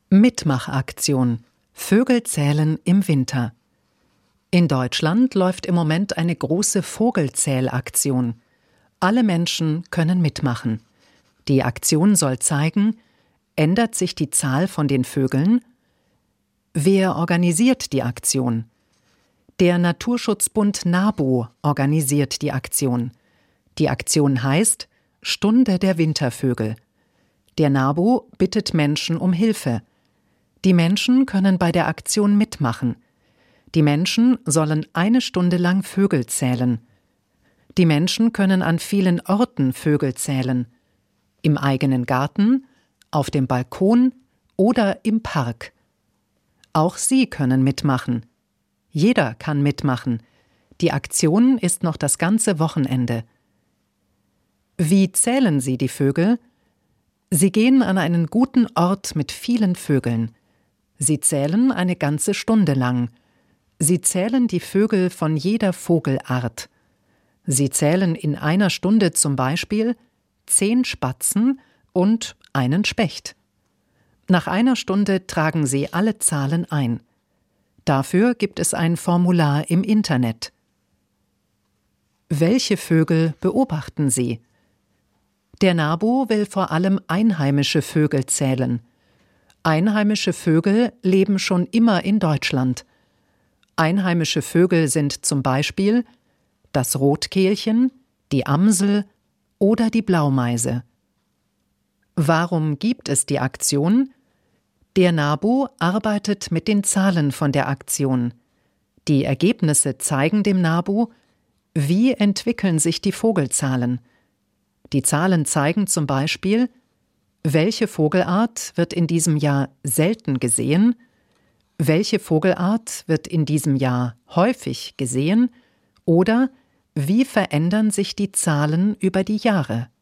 Mitmachaktion. Vögel zählen im Winter. In Deutschland läuft im Moment eine große Vogelzählaktion. Alle Menschen können mitmachen. Die Aktion soll zeigen, ändert sich die Zahl von den Vögeln? Wer organisiert die Aktion? Der Naturschutzbund NABU organisiert die Aktion. Die Aktion heißt Stunde der Wintervögel. Der NABU bittet Menschen um Hilfe. Die Menschen können bei der Aktion mitmachen. Die Menschen sollen 1 Stunde lang Vögel zählen. Die Menschen können an vielen Orten Vögel zählen. Im eigenen Garten, auf dem Balkon oder im Park. Auch Sie können mitmachen. Jeder kann mitmachen. Die Aktion ist noch das ganze Wochenende. Wie zählen Sie die Vögel? Sie gehen an einen guten Ort mit vielen Vögeln. Sie zählen eine ganze Stunde lang. Sie zählen die Vögel von jeder Vogelart. Sie zählen in 1 Stunde zum Beispiel 10 Spatzen und einen Specht. Nach 1 Stunde tragen Sie alle Zahlen ein. Dafür gibt es ein Formular im Internet. Welche Vögel beobachten Sie? Der NABU will vor allem einheimische Vögel zählen. Einheimische Vögel leben schon immer in Deutschland. Einheimische Vögel sind zum Beispiel das Rotkehlchen, die Amsel oder die Blaumeise. Warum gibt es die Aktion? Der NABU arbeitet mit den Zahlen von der Aktion. Die Ergebnisse zeigen dem NABU, wie entwickeln sich die Vogelzahlen. Die Zahlen zeigen zum Beispiel, welche Vogelart wird in diesem Jahr selten gesehen, welche Vogelart wird in diesem Jahr häufig gesehen oder wie verändern sich die Zahlen über die Jahre.